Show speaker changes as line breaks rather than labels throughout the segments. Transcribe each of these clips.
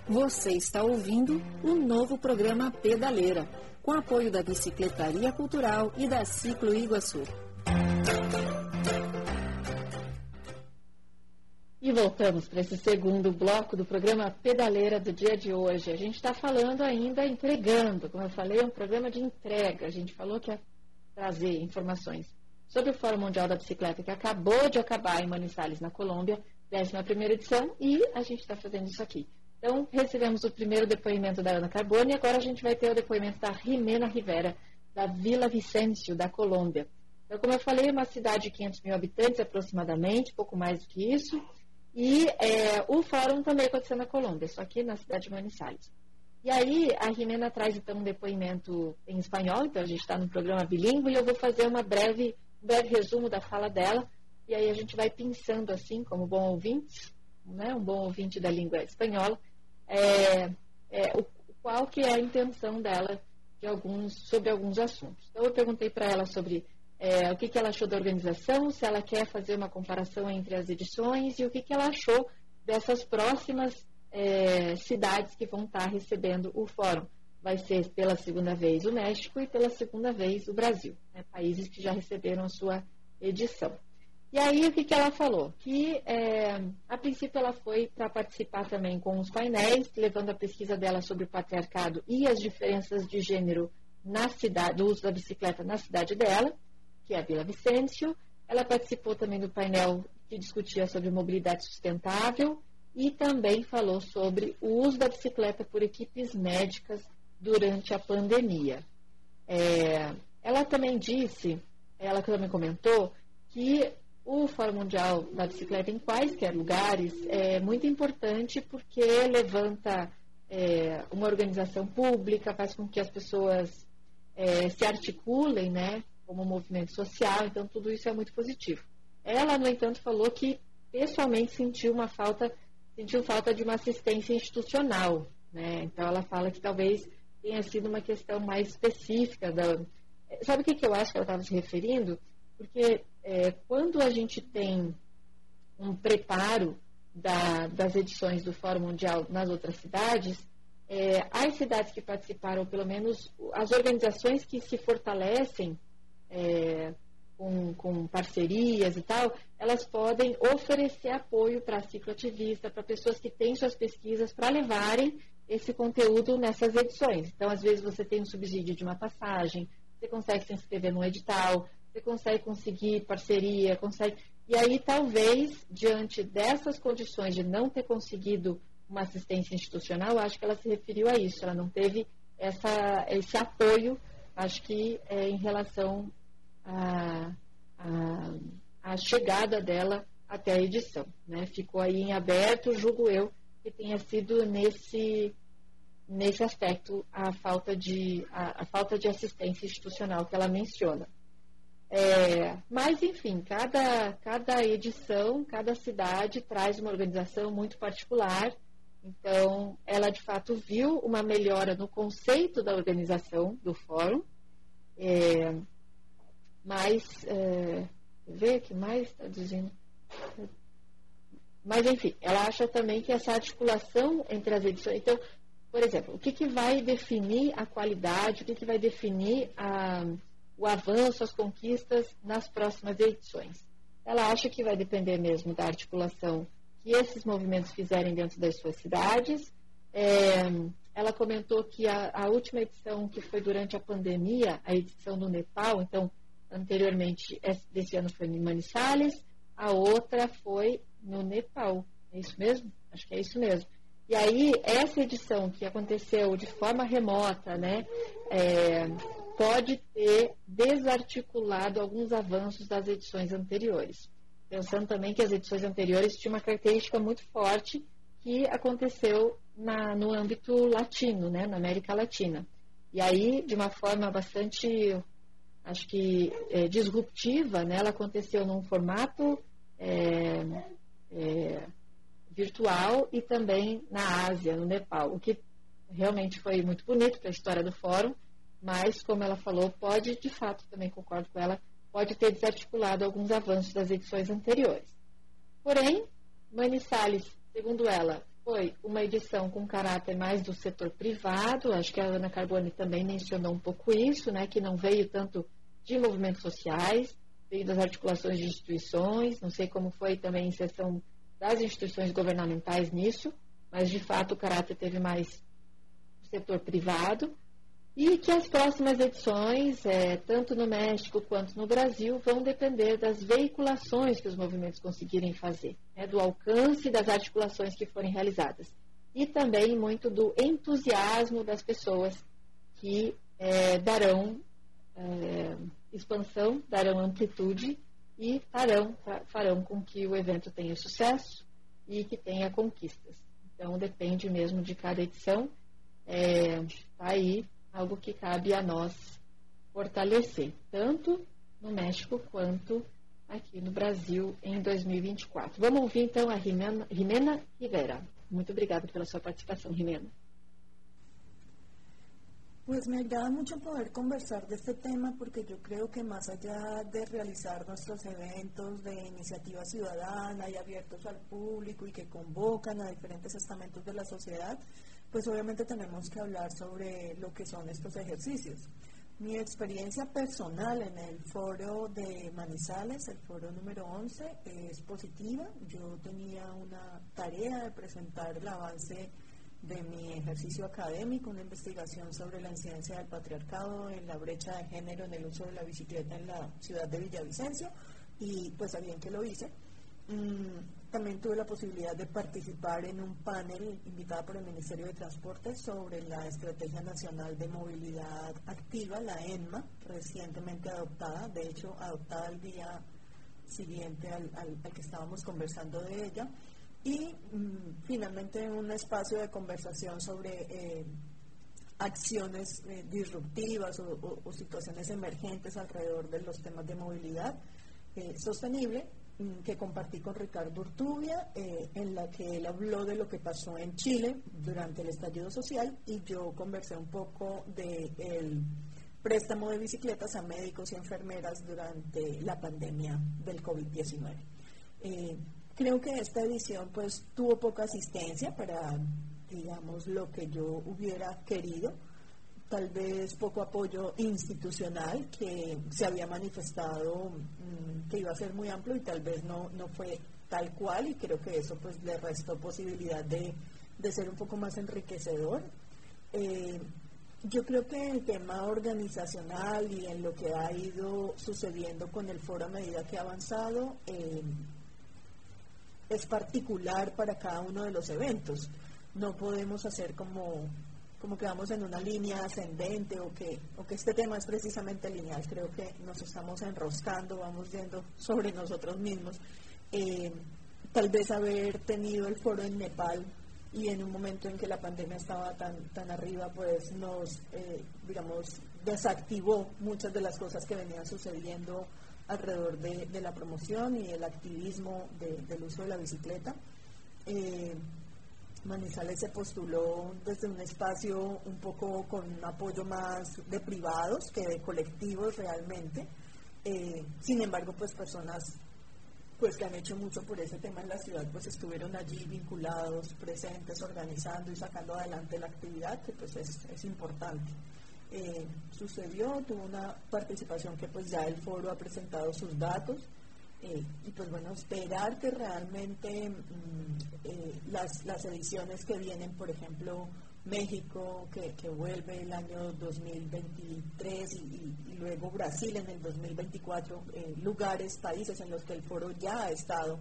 Você está ouvindo o novo programa Pedaleira, com apoio da Bicicletaria Cultural e da Ciclo Iguaçu.
E voltamos para esse segundo bloco do programa Pedaleira do dia de hoje. A gente está falando ainda, entregando, como eu falei, é um programa de entrega. A gente falou que ia trazer informações sobre o Fórum Mundial da Bicicleta, que acabou de acabar em Manizales, na Colômbia, 11ª edição, e a gente está fazendo isso aqui. Então, recebemos o primeiro depoimento da Ana Carbone e agora a gente vai ter o depoimento da Jimena Rivera, da Vila Vicêncio, da Colômbia. Então, como eu falei, é uma cidade de 500 mil habitantes aproximadamente, pouco mais do que isso. E o fórum também aconteceu na Colômbia, só que na cidade de Manizales. E aí, a Jimena traz então um depoimento em espanhol, então a gente está no programa bilíngue, e eu vou fazer um breve resumo da fala dela, e aí a gente vai pensando assim, como bom ouvinte, né, um bom ouvinte da língua espanhola, qual que é a intenção dela sobre alguns assuntos. Então, eu perguntei para ela sobre o que ela achou da organização, se ela quer fazer uma comparação entre as edições e o que ela achou dessas próximas cidades que vão estar recebendo o fórum. Vai ser pela segunda vez o México e pela segunda vez o Brasil, né, países que já receberam a sua edição. E aí o que ela falou? Que a princípio ela foi para participar também com os painéis, levando a pesquisa dela sobre o patriarcado e as diferenças de gênero na cidade, do uso da bicicleta na cidade dela, que é a Vila Vicêncio. Ela participou também do painel que discutia sobre mobilidade sustentável e também falou sobre o uso da bicicleta por equipes médicas durante a pandemia. Ela também ela também comentou que o Fórum Mundial da Bicicleta em quaisquer lugares é muito importante porque levanta uma organização pública, faz com que as pessoas se articulem, né, como um movimento social, então tudo isso é muito positivo. Ela, no entanto, falou que pessoalmente sentiu falta de uma assistência institucional, né? Então ela fala que talvez tenha sido uma questão mais específica. Sabe o que eu acho que ela estava se referindo? Porque quando a gente tem um preparo das edições do Fórum Mundial nas outras cidades, as cidades que participaram, pelo menos as organizações que se fortalecem com parcerias e tal, elas podem oferecer apoio para cicloativista, para pessoas que têm suas pesquisas para levarem esse conteúdo nessas edições. Então, às vezes, você tem um subsídio de uma passagem, você consegue se inscrever num edital, você consegue conseguir parceria, E aí, talvez, diante dessas condições de não ter conseguido uma assistência institucional, acho que ela se referiu a isso, ela não teve esse apoio, acho que em relação à chegada dela até a edição, né? Ficou aí em aberto, julgo eu, que tenha sido nesse aspecto a falta de assistência institucional que ela menciona. Mas, enfim, cada edição, cada cidade traz uma organização muito particular. Então, ela, de fato, viu uma melhora no conceito da organização do fórum. Ver o que mais está dizendo. Mas, enfim, ela acha também que essa articulação entre as edições... Então, por exemplo, o que vai definir a qualidade, o que vai definir o avanço, as conquistas nas próximas edições? Ela acha que vai depender mesmo da articulação que esses movimentos fizerem dentro das suas cidades. Ela comentou que a última edição, que foi durante a pandemia, a edição do Nepal, então, anteriormente, desse ano foi em Manizales, a outra foi no Nepal. É isso mesmo? Acho que é isso mesmo. E aí, essa edição que aconteceu de forma remota, né, pode ter desarticulado alguns avanços das edições anteriores. Pensando também que as edições anteriores tinham uma característica muito forte que aconteceu no âmbito latino, né, na América Latina. E aí, de uma forma bastante, acho que disruptiva, né, ela aconteceu num formato virtual e também na Ásia, no Nepal, o que realmente foi muito bonito para a história do fórum, mas, como ela falou, pode, de fato, também concordo com ela, pode ter desarticulado alguns avanços das edições anteriores. Porém, Manizales, segundo ela, Foi uma edição com caráter mais do setor privado, acho que a Ana Carboni também mencionou um pouco isso, né, que não veio tanto de movimentos sociais, veio das articulações de instituições, não sei como foi também a inserção das instituições governamentais nisso, mas de fato o caráter teve mais do setor privado, e que as próximas edições, tanto no México quanto no Brasil, vão depender das veiculações que os movimentos conseguirem fazer, né, do alcance das articulações que forem realizadas. E também muito do entusiasmo das pessoas que darão expansão, darão amplitude e farão com que o evento tenha sucesso e que tenha conquistas. Então, depende mesmo de cada edição. Tá aí algo que cabe a nós fortalecer, tanto no México quanto aqui no Brasil em 2024. Vamos ouvir então a Jimena Rivera. Muito obrigada pela sua participação, Jimena.
Pues me agrada mucho poder conversar de este tema porque yo creo que más allá de realizar nuestros eventos de iniciativa ciudadana y abiertos al público y que convocan a diferentes estamentos de la sociedad, pues obviamente tenemos que hablar sobre lo que son estos ejercicios. Mi experiencia personal en el foro de Manizales, el foro número 11, es positiva. Yo tenía una tarea de presentar el avance de mi ejercicio académico, una investigación sobre la incidencia del patriarcado en la brecha de género en el uso de la bicicleta en la ciudad de Villavicencio, y pues a bien que lo hice. También tuve la posibilidad de participar en un panel invitado por el Ministerio de Transporte sobre la Estrategia Nacional de Movilidad Activa, la ENMA, recientemente adoptada, de hecho adoptada el día siguiente al que estábamos conversando de ella, y finalmente un espacio de conversación sobre acciones disruptivas o situaciones emergentes alrededor de los temas de movilidad sostenible, que compartí con Ricardo Urtubia, en la que él habló de lo que pasó en Chile durante el estallido social, y yo conversé un poco del préstamo de bicicletas a médicos y enfermeras durante la pandemia del COVID-19. Creo que esta edición pues tuvo poca asistencia para, digamos, lo que yo hubiera querido. Tal vez poco apoyo institucional, que se había manifestado que iba a ser muy amplio y tal vez no fue tal cual, y creo que eso pues le restó posibilidad de ser un poco más enriquecedor. Yo creo que el tema organizacional y en lo que ha ido sucediendo con el foro a medida que ha avanzado es particular para cada uno de los eventos. No podemos hacer como que vamos en una línea ascendente o que este tema es precisamente lineal. Creo que nos estamos enroscando, vamos yendo sobre nosotros mismos. Tal vez haber tenido el foro en Nepal y en un momento en que la pandemia estaba tan arriba, pues nos, desactivó muchas de las cosas que venían sucediendo alrededor de la promoción y el activismo del uso de la bicicleta. Manizales se postuló desde un espacio un poco con un apoyo más de privados que de colectivos realmente. Sin embargo, pues personas pues que han hecho mucho por ese tema en la ciudad, pues estuvieron allí vinculados, presentes, organizando y sacando adelante la actividad, que pues es importante. Sucedió, tuvo una participación que pues ya el foro ha presentado sus datos, y pues bueno, esperar que realmente las ediciones que vienen, por ejemplo México, que vuelve el año 2023 y luego Brasil en el 2024, lugares, países en los que el foro ya ha estado,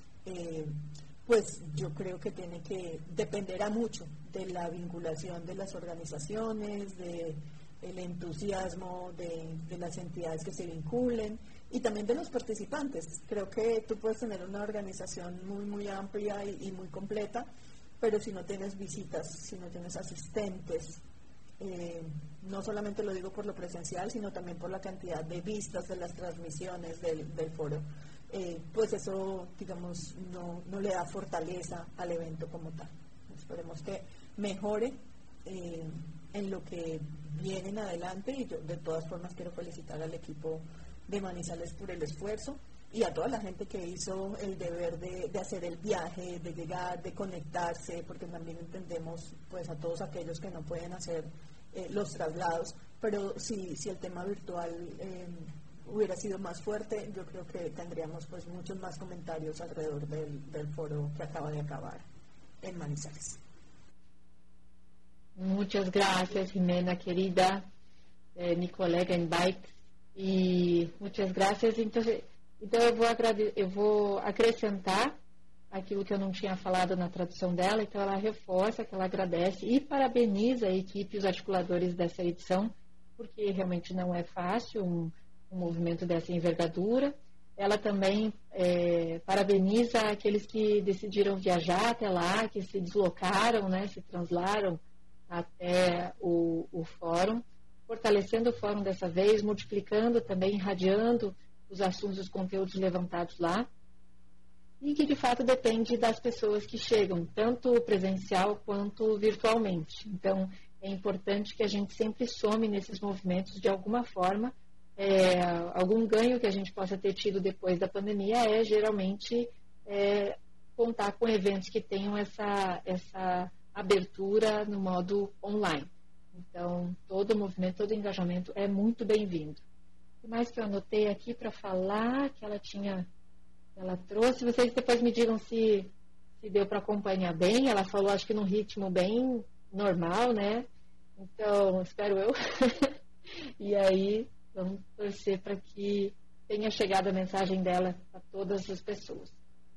pues yo creo que dependerá mucho de la vinculación de las organizaciones, de el entusiasmo de las entidades que se vinculen y también de los participantes. Creo que tú puedes tener una organización muy, muy amplia y muy completa, pero si no tienes visitas, si no tienes asistentes, no solamente lo digo por lo presencial, sino también por la cantidad de vistas de las transmisiones del foro, pues eso, digamos, no le da fortaleza al evento como tal. Esperemos que mejore en lo que viene en adelante, y yo de todas formas quiero felicitar al equipo de Manizales por el esfuerzo. y a toda la gente que hizo el deber de hacer el viaje, de llegar, de conectarse, porque también entendemos pues a todos aquellos que no pueden hacer los traslados, pero si el tema virtual hubiera sido más fuerte, yo creo que tendríamos pues muchos más comentarios alrededor del foro que acaba de acabar en Manizales.
Muchas gracias, Jimena, querida, mi colega en bike, e muitas graças. Então eu vou acrescentar aquilo que eu não tinha falado na tradução dela. Então ela reforça que ela agradece e parabeniza a equipe e os articuladores dessa edição, porque realmente não é fácil um movimento dessa envergadura. Ela também parabeniza aqueles que decidiram viajar até lá, que se deslocaram, né, se translaram até o fórum, fortalecendo o fórum dessa vez, multiplicando também, irradiando os assuntos, os conteúdos levantados lá, e que de fato depende das pessoas que chegam, tanto presencial quanto virtualmente. Então, é importante que a gente sempre some nesses movimentos de alguma forma. Algum ganho que a gente possa ter tido depois da pandemia é geralmente contar com eventos que tenham essa abertura no modo online. Então, todo o movimento, todo o engajamento é muito bem-vindo. O que mais que eu anotei aqui para falar que ela trouxe? Vocês depois me digam se deu para acompanhar bem. Ela falou, acho que num ritmo bem normal, né? Então, espero eu. E aí, vamos torcer para que tenha chegado a mensagem dela a todas as pessoas.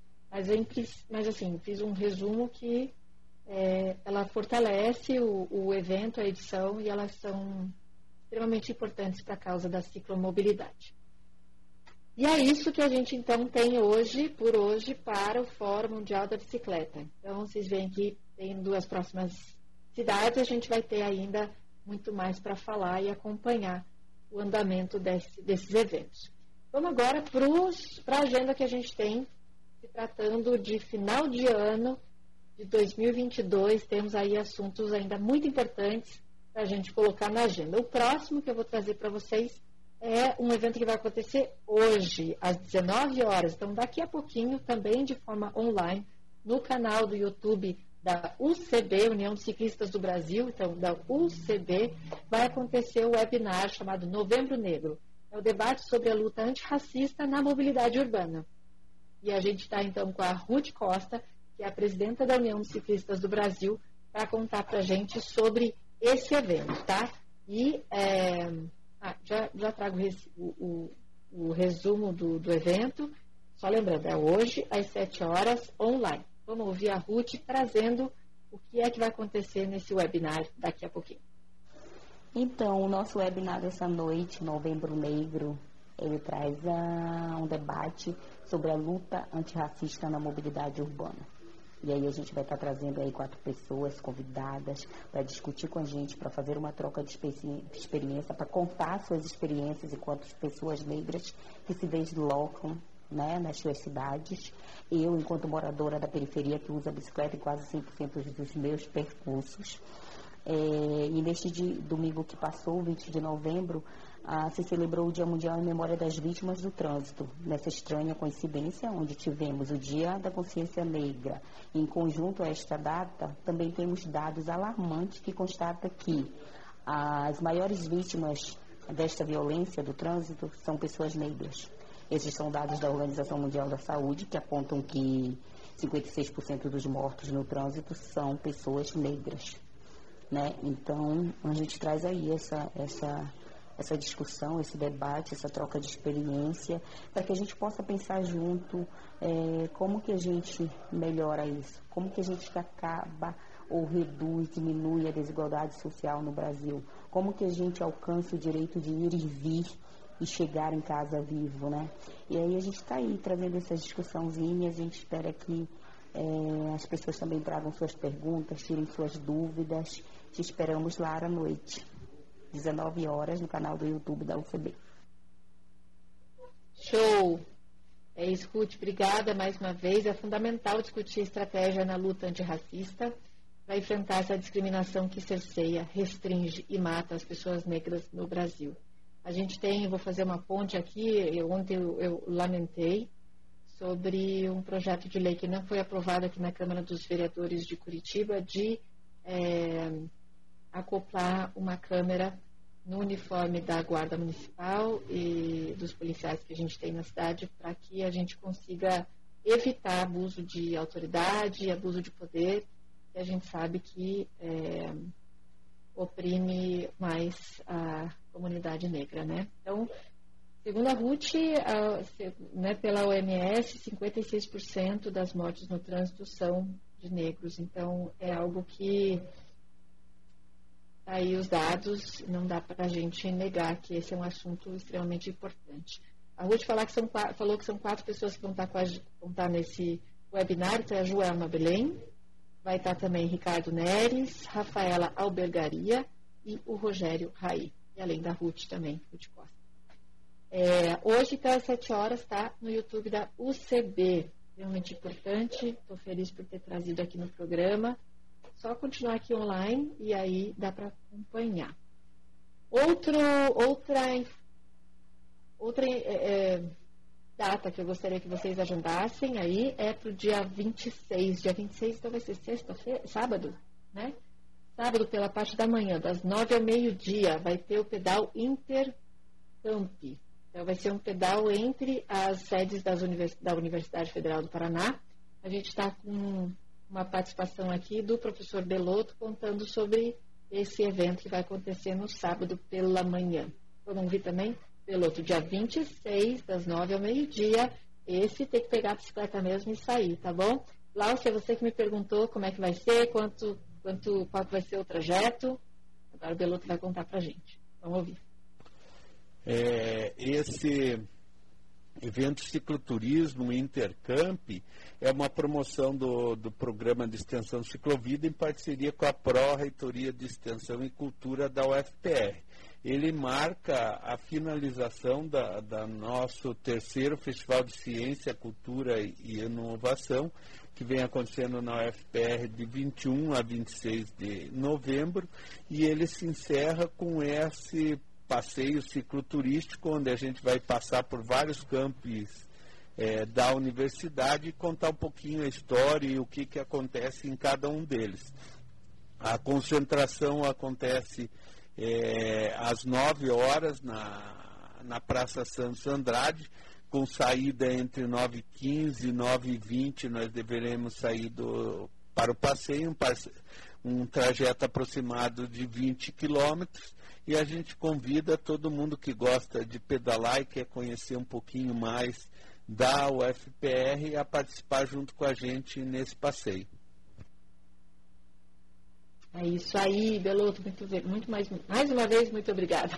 Mas assim, fiz um resumo que ela fortalece o evento, a edição, e elas são extremamente importantes para a causa da ciclomobilidade. E é isso que a gente, então, tem por hoje, para o Fórum Mundial da Bicicleta. Então, vocês veem que tem 2 próximas cidades, a gente vai ter ainda muito mais para falar e acompanhar o andamento desses eventos. Vamos agora para a agenda que a gente tem, se tratando de final de ano de 2022, temos aí assuntos ainda muito importantes para a gente colocar na agenda. O próximo que eu vou trazer para vocês é um evento que vai acontecer hoje, às 19 horas. Então, daqui a pouquinho, também de forma online, no canal do YouTube da UCB, União dos Ciclistas do Brasil, então, da UCB, vai acontecer o webinar chamado Novembro Negro. É o debate sobre a luta antirracista na mobilidade urbana. E a gente está, então, com a Ruth Costa, que é a presidenta da União dos Ciclistas do Brasil, para contar para a gente sobre esse evento, tá? E já trago o resumo do evento. Só lembrando, é hoje, às 7 horas, online. Vamos ouvir a Ruth trazendo o que é que vai acontecer nesse webinar daqui a pouquinho.
Então, o nosso webinar dessa noite, Novembro Negro, ele traz um debate sobre a luta antirracista na mobilidade urbana. E aí a gente vai estar trazendo aí 4 pessoas convidadas para discutir com a gente, para fazer uma troca de experiência, para contar suas experiências enquanto pessoas negras que se deslocam, né, nas suas cidades. Eu, enquanto moradora da periferia, que usa a bicicleta em quase 100% dos meus percursos. E neste domingo que passou, 20 de novembro, se celebrou o Dia Mundial em Memória das Vítimas do Trânsito. Nessa estranha coincidência, onde tivemos o Dia da Consciência Negra. Em conjunto a esta data, também temos dados alarmantes que constatam que as maiores vítimas desta violência do trânsito são pessoas negras. Esses são dados da Organização Mundial da Saúde, que apontam que 56% dos mortos no trânsito são pessoas negras, né? Então, a gente traz aí essa discussão, esse debate, essa troca de experiência, para que a gente possa pensar junto como que a gente melhora isso, como que a gente acaba ou reduz, diminui a desigualdade social no Brasil, como que a gente alcança o direito de ir e vir e chegar em casa vivo, né? E aí a gente está aí trazendo essas discussãozinhas, a gente espera que as pessoas também tragam suas perguntas, tirem suas dúvidas. Te esperamos lá à noite, 19 horas, no canal do YouTube da UCB.
Show! É isso, Ruth, obrigada mais uma vez. É fundamental discutir estratégia na luta antirracista para enfrentar essa discriminação que cerceia, restringe e mata as pessoas negras no Brasil. A gente tem, vou fazer uma ponte aqui, ontem eu lamentei sobre um projeto de lei que não foi aprovado aqui na Câmara dos Vereadores de Curitiba de acoplar uma câmera no uniforme da Guarda Municipal e dos policiais que a gente tem na cidade, para que a gente consiga evitar abuso de autoridade, abuso de poder, que a gente sabe que oprime mais a comunidade negra, né? Então, segundo a RUT, pela OMS, 56% das mortes no trânsito são de negros. Então, é algo que aí os dados, não dá para a gente negar que esse é um assunto extremamente importante. A Ruth falou que são 4 pessoas que vão estar nesse webinar, então é a Joelma Belém, vai estar também Ricardo Neres, Rafaela Albergaria e o Rogério Raí, e além da Ruth também, Ruth Costa. Hoje, então, às 7 horas, está no YouTube da UCB, realmente importante, estou feliz por ter trazido aqui no programa. Só continuar aqui online e aí dá para acompanhar. Outra data que eu gostaria que vocês agendassem aí é para o dia 26. Dia 26, então vai ser sexta-feira, sábado, né? Sábado, pela parte da manhã, das 9 ao meio-dia, vai ter o pedal Intercamp. Então, vai ser um pedal entre as sedes da Universidade Federal do Paraná. A gente está com uma participação aqui do professor Belotto contando sobre esse evento que vai acontecer no sábado pela manhã. Vamos ouvir também, Belotto, dia 26, das 9 ao meio-dia. Esse tem que pegar a bicicleta mesmo e sair, tá bom? Láucia, é você que me perguntou como é que vai ser, qual que vai ser o trajeto. Agora o Belotto vai contar pra gente. Vamos ouvir.
Esse evento Cicloturismo Intercamp é uma promoção do programa de extensão Ciclovida em parceria com a Pró-Reitoria de Extensão e Cultura da UFPR. Ele marca a finalização da nosso 3º Festival de Ciência, Cultura e Inovação, que vem acontecendo na UFPR de 21 a 26 de novembro, e ele se encerra com esse passeio cicloturístico, onde a gente vai passar por vários campos da universidade e contar um pouquinho a história e o que acontece em cada um deles. A concentração acontece às 9 horas na Praça Santos Andrade, com saída entre 9h15 e 9h20, nós deveremos sair para o passeio, um trajeto aproximado de 20 quilômetros, e a gente convida todo mundo que gosta de pedalar e quer conhecer um pouquinho mais da UFPR a participar junto com a gente nesse passeio.
É isso aí, Belotto, mais uma vez, muito obrigada.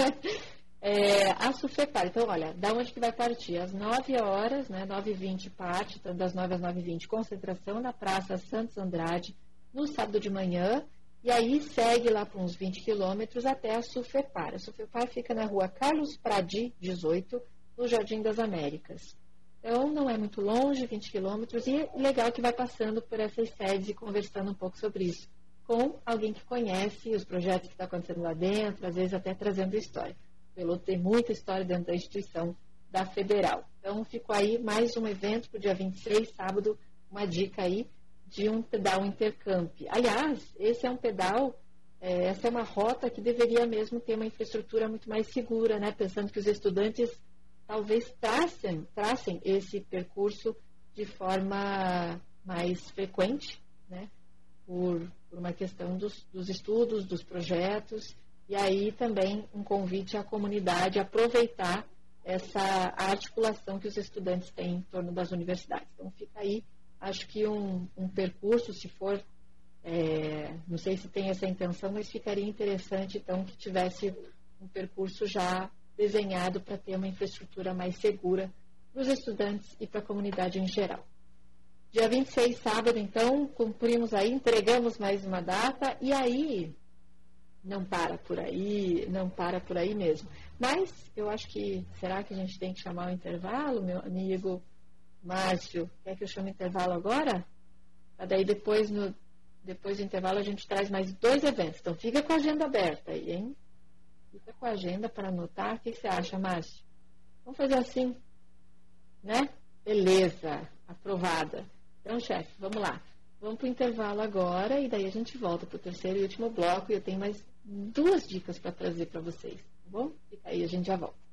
A SUFEPAR, então, olha, da onde que vai partir? Às 9 horas, né, 9h20 parte, então, das 9 às 9h20, concentração na Praça Santos Andrade, no sábado de manhã, e aí segue lá por uns 20 quilômetros até a SUFEPAR. A SUFEPAR fica na rua Carlos Pradi, 18, no Jardim das Américas. Então, não é muito longe, 20 quilômetros, e legal que vai passando por essas sedes e conversando um pouco sobre isso, com alguém que conhece os projetos que estão acontecendo lá dentro, às vezes até trazendo história. O Belotto tem muita história dentro da instituição da Federal. Então, ficou aí mais um evento para o dia 26, sábado, uma dica aí de um pedal Intercamp. Aliás, esse é um pedal, essa é uma rota que deveria mesmo ter uma infraestrutura muito mais segura, né? Pensando que os estudantes talvez tracem esse percurso de forma mais frequente, né? Por uma questão dos estudos, dos projetos, e aí também um convite à comunidade a aproveitar essa articulação que os estudantes têm em torno das universidades. Então fica aí, acho que um percurso, se for, não sei se tem essa intenção, mas ficaria interessante então que tivesse um percurso já desenhado para ter uma infraestrutura mais segura para os estudantes e para a comunidade em geral. Dia 26, sábado, então, cumprimos aí, entregamos mais uma data, e aí não para por aí mesmo. Mas eu acho que, será que a gente tem que chamar o intervalo, meu amigo Márcio? Quer que eu chame o intervalo agora? Daí depois do intervalo a gente traz mais 2 eventos. Então fica com a agenda aberta aí, hein? Fica com a agenda para anotar. O que você acha, Márcio? Vamos fazer assim, né? Beleza, aprovada. Então, chefe, vamos lá. Vamos para o intervalo agora e daí a gente volta para o terceiro e último bloco e eu tenho mais 2 dicas para trazer para vocês, tá bom? Fica aí, a gente já volta.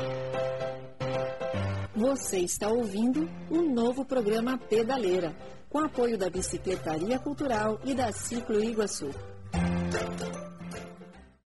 Você está ouvindo o novo programa Pedaleira, com apoio da Bicicletaria Cultural e da Ciclo Iguaçu.